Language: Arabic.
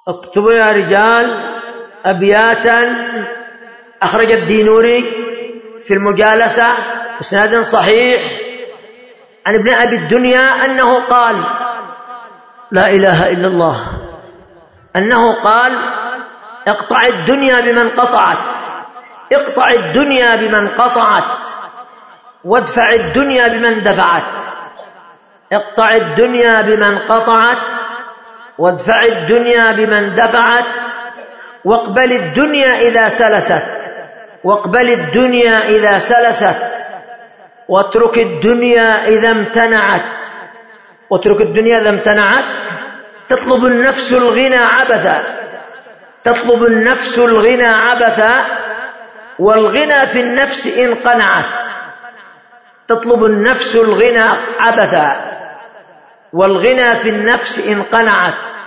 اكتبوا يا رجال أبياتا أخرج الدينوري في المجالسة إسناد صحيح عن ابن أبي الدنيا أنه قال: لا إله إلا الله، أنه قال: اقطع الدنيا بمن قطعت، اقطع الدنيا بمن قطعت، وادفع الدنيا بمن دفعت، اقطع الدنيا بمن قطعت، وادفع الدنيا بمن دفعت، واقبل الدنيا إذا سلست، واقبل الدنيا إذا سلست، واترك الدنيا إذا امتنعت، واترك الدنيا إذا امتنعت. تطلب النفس الغنى عبثا، تطلب النفس الغنى عبثا، والغنى في النفس إن قنعت. تطلب النفس الغنى عبثا، والغنى في النفس إن قنعت.